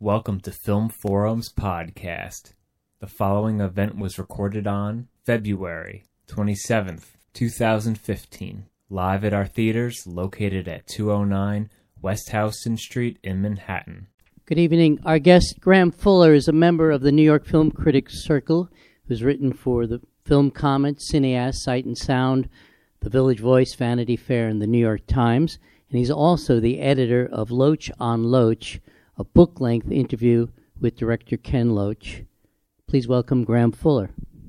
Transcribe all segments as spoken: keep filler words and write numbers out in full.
Welcome to Film Forum's podcast. The following event was recorded on February twenty-seventh, twenty fifteen, live at our theaters located at two oh nine West Houston Street in Manhattan. Good evening. Our guest, Graham Fuller, is a member of the New York Film Critics Circle, who's written for the Film Comment, Cineast, Sight and Sound, The Village Voice, Vanity Fair, and the New York Times. And he's also the editor of Loach on Loach, a book-length interview with director Ken Loach. Please welcome Graham Fuller.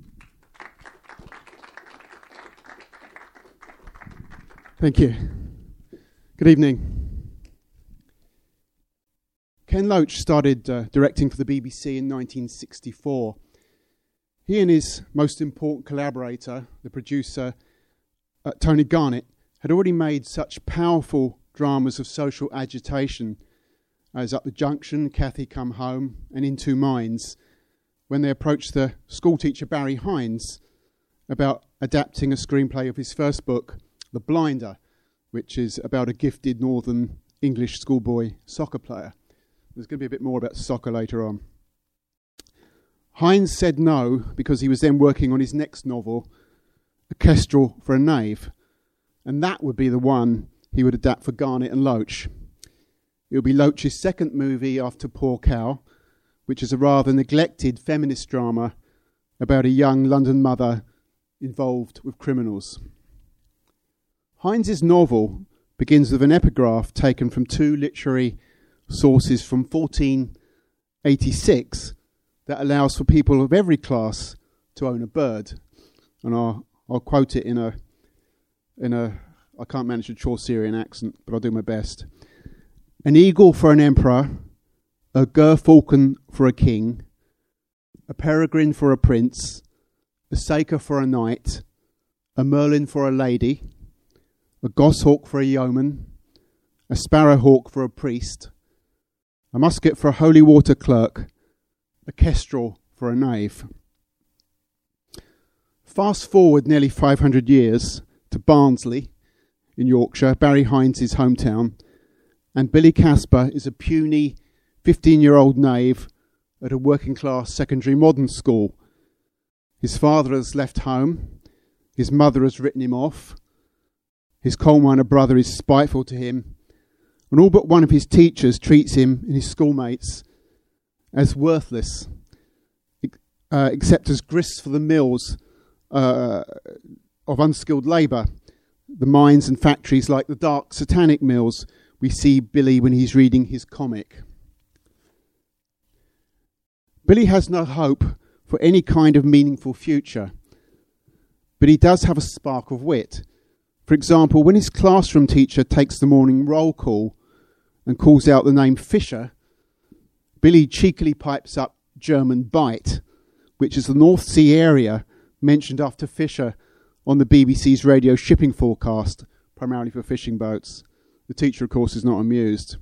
Thank you. Good evening. Ken Loach started uh, directing for the B B C in nineteen sixty-four. He and his most important collaborator, the producer uh, Tony Garnett, had already made such powerful dramas of social agitation as Up the Junction, Cathy Come Home, and In Two Minds, when they approached the schoolteacher Barry Hines about adapting a screenplay of his first book, The Blinder, which is about a gifted northern English schoolboy soccer player. There's going to be a bit more about soccer later on. Hines said no because he was then working on his next novel, A Kestrel for a Knave, and that would be the one he would adapt for Garnett and Loach. It will be Loach's second movie after Poor Cow, which is a rather neglected feminist drama about a young London mother involved with criminals. Hines's novel begins with an epigraph taken from two literary sources from fourteen eighty-six that allows for people of every class to own a bird. And I'll, I'll quote it in a, in a, I can't manage a Chaucerian accent, but I'll do my best. An eagle for an emperor, a gerfalcon for a king, a peregrine for a prince, a saker for a knight, a merlin for a lady, a goshawk for a yeoman, a sparrowhawk for a priest, a musket for a holy water clerk, a kestrel for a knave. Fast forward nearly five hundred years to Barnsley in Yorkshire, Barry Hines' hometown, and Billy Casper is a puny fifteen-year-old knave at a working-class secondary modern school. His father has left home, his mother has written him off, his coal miner brother is spiteful to him, and all but one of his teachers treats him and his schoolmates as worthless, uh, except as grist for the mills uh, of unskilled labour, the mines and factories like the dark satanic mills we see Billy when he's reading his comic. Billy has no hope for any kind of meaningful future, but he does have a spark of wit. For example, when his classroom teacher takes the morning roll call and calls out the name Fisher, Billy cheekily pipes up German Bight, which is the North Sea area mentioned after Fisher on the B B C's radio shipping forecast, primarily for fishing boats. The teacher, of course, is not amused.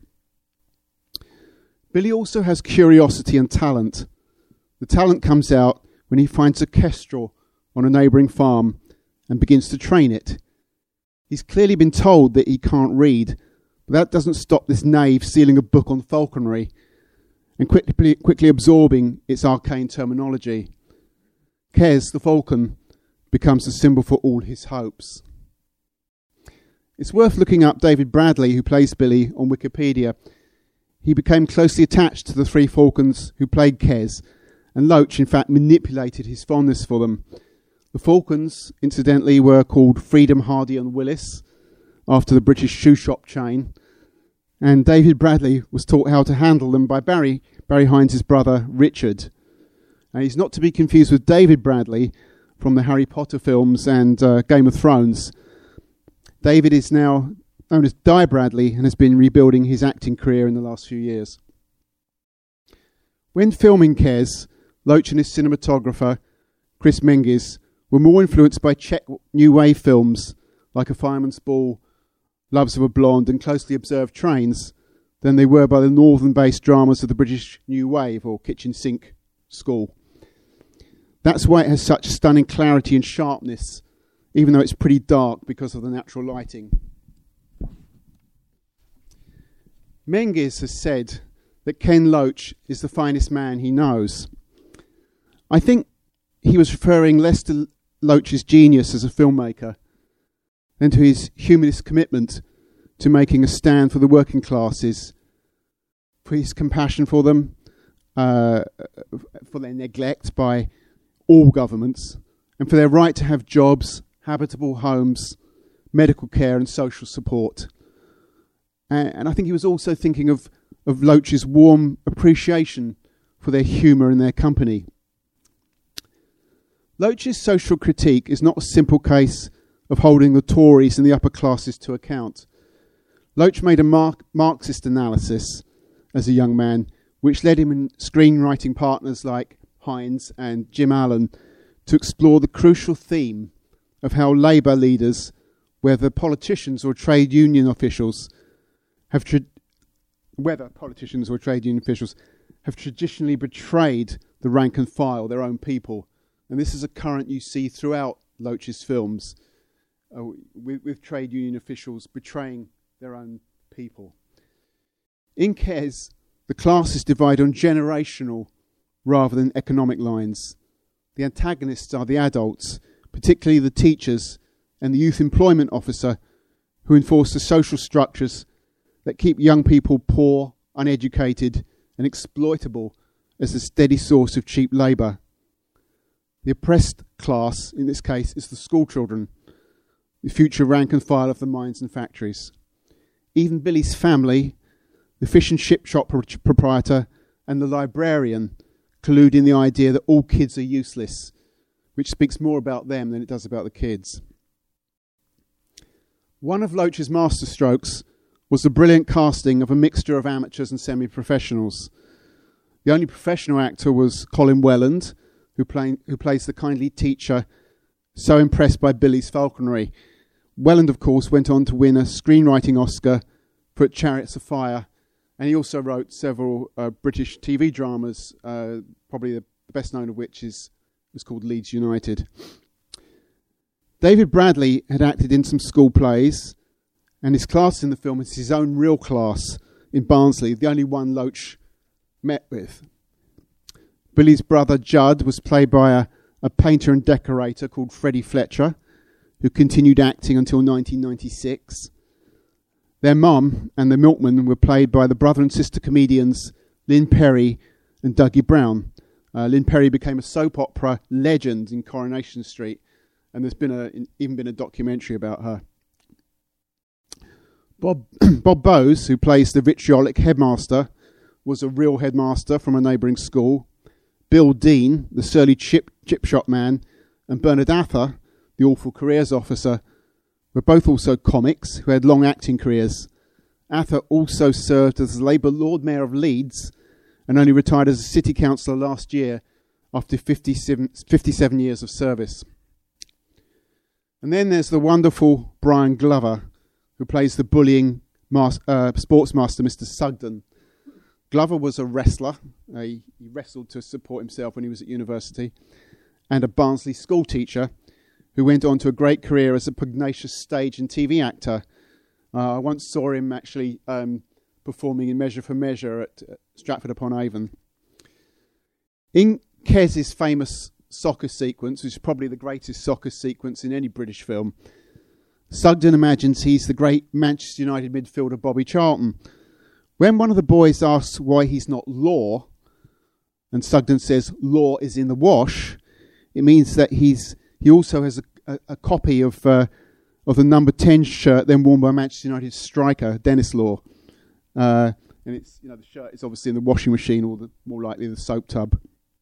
Billy also has curiosity and talent. The talent comes out when he finds a kestrel on a neighbouring farm and begins to train it. He's clearly been told that he can't read, but that doesn't stop this knave stealing a book on falconry and quickly, quickly absorbing its arcane terminology. Kes, the falcon, becomes the symbol for all his hopes. It's worth looking up David Bradley, who plays Billy, on Wikipedia. He became closely attached to the three falcons who played Kes, and Loach, in fact, manipulated his fondness for them. The falcons, incidentally, were called Freedom, Hardy and Willis, after the British shoe shop chain, and David Bradley was taught how to handle them by Barry, Barry Hines' brother, Richard. And he's not to be confused with David Bradley from the Harry Potter films and uh, Game of Thrones. David is now known as Di Bradley and has been rebuilding his acting career in the last few years. When filming Kes, Loach and his cinematographer, Chris Menges, were more influenced by Czech New Wave films like A Fireman's Ball, Loves of a Blonde and Closely Observed Trains than they were by the northern-based dramas of the British New Wave or Kitchen Sink School. That's why it has such stunning clarity and sharpness, even though it's pretty dark because of the natural lighting. Menges has said that Ken Loach is the finest man he knows. I think he was referring less to Loach's genius as a filmmaker than to his humanist commitment to making a stand for the working classes, for his compassion for them, uh, for their neglect by all governments, and for their right to have jobs, habitable homes, medical care and social support. Uh, and I think he was also thinking of, of Loach's warm appreciation for their humour and their company. Loach's social critique is not a simple case of holding the Tories and the upper classes to account. Loach made a Mar- Marxist analysis as a young man, which led him in screenwriting partners like Hines and Jim Allen to explore the crucial theme of how Labour leaders, whether politicians or trade union officials, have tra- whether politicians or trade union officials have traditionally betrayed the rank and file, their own people. And this is a current you see throughout Loach's films, uh, with, with trade union officials betraying their own people. In Kes, the classes divide on generational rather than economic lines. The antagonists are the adults, particularly the teachers and the youth employment officer, who enforce the social structures that keep young people poor, uneducated and exploitable as a steady source of cheap labour. The oppressed class, in this case, is the school children, the future rank and file of the mines and factories. Even Billy's family, the fish and chip shop pro- proprietor and the librarian, collude in the idea that all kids are useless, which speaks more about them than it does about the kids. One of Loach's masterstrokes was the brilliant casting of a mixture of amateurs and semi-professionals. The only professional actor was Colin Welland, who, play, who plays the kindly teacher, so impressed by Billy's falconry. Welland, of course, went on to win a screenwriting Oscar for Chariots of Fire, and he also wrote several uh, British T V dramas, uh, probably the best known of which is was called Leeds United. David Bradley had acted in some school plays, and his class in the film is his own real class in Barnsley, the only one Loach met with. Billy's brother Judd was played by a, a painter and decorator called Freddie Fletcher, who continued acting until nineteen ninety-six. Their mum and the milkman were played by the brother and sister comedians Lynn Perry and Dougie Brown. Uh, Lynn Perry became a soap opera legend in Coronation Street, and there's been a, in, even been a documentary about her. Bob Bob Bowes, who plays the vitriolic headmaster, was a real headmaster from a neighbouring school. Bill Dean, the surly chip, chip shop man, and Bernard Ather, the awful careers officer, were both also comics who had long acting careers. Ather also served as the Labour Lord Mayor of Leeds and only retired as a city councillor last year after fifty-seven, fifty-seven years of service. And then there's the wonderful Brian Glover, who plays the bullying mas- uh, sportsmaster, Mister Sugden. Glover was a wrestler. Uh, he, he wrestled to support himself when he was at university, and a Barnsley school teacher who went on to a great career as a pugnacious stage and T V actor. Uh, I once saw him actually um, performing in Measure for Measure at uh, Stratford-upon-Avon. In Kes's famous soccer sequence, which is probably the greatest soccer sequence in any British film, Sugden imagines he's the great Manchester United midfielder Bobby Charlton. When one of the boys asks why he's not Law, and Sugden says Law is in the wash, it means that he's he also has a, a, a copy of uh, of the number ten shirt then worn by Manchester United striker Dennis Law, uh, and it's you know the shirt is obviously in the washing machine or the, more likely the soap tub.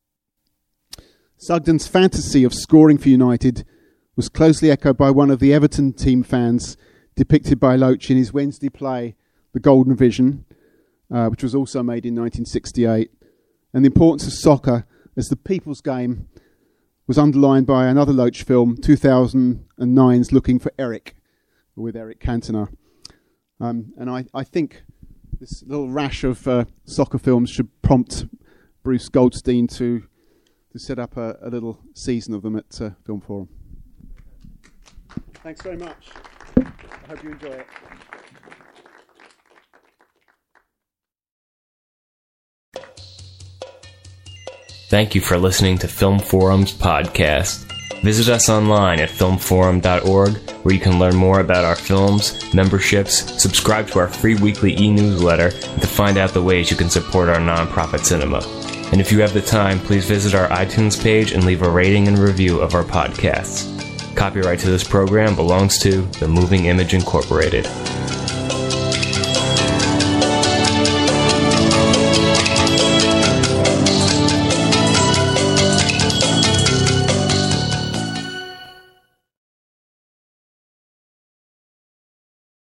Sugden's fantasy of scoring for United was closely echoed by one of the Everton team fans, depicted by Loach in his Wednesday play, The Golden Vision, uh, which was also made in nineteen sixty-eight. And the importance of soccer as the people's game was underlined by another Loach film, two thousand nine's Looking for Eric, with Eric Cantona. Um, and I, I think this little rash of uh, soccer films should prompt Bruce Goldstein to to set up a, a little season of them at uh, Film Forum. Thanks very much. I hope you enjoy it. Thank you for listening to Film Forum's podcast. Visit us online at film forum dot org, where you can learn more about our films, memberships, subscribe to our free weekly e-newsletter, and to find out the ways you can support our nonprofit cinema. And if you have the time, please visit our iTunes page and leave a rating and review of our podcasts. Copyright to this program belongs to The Moving Image Incorporated.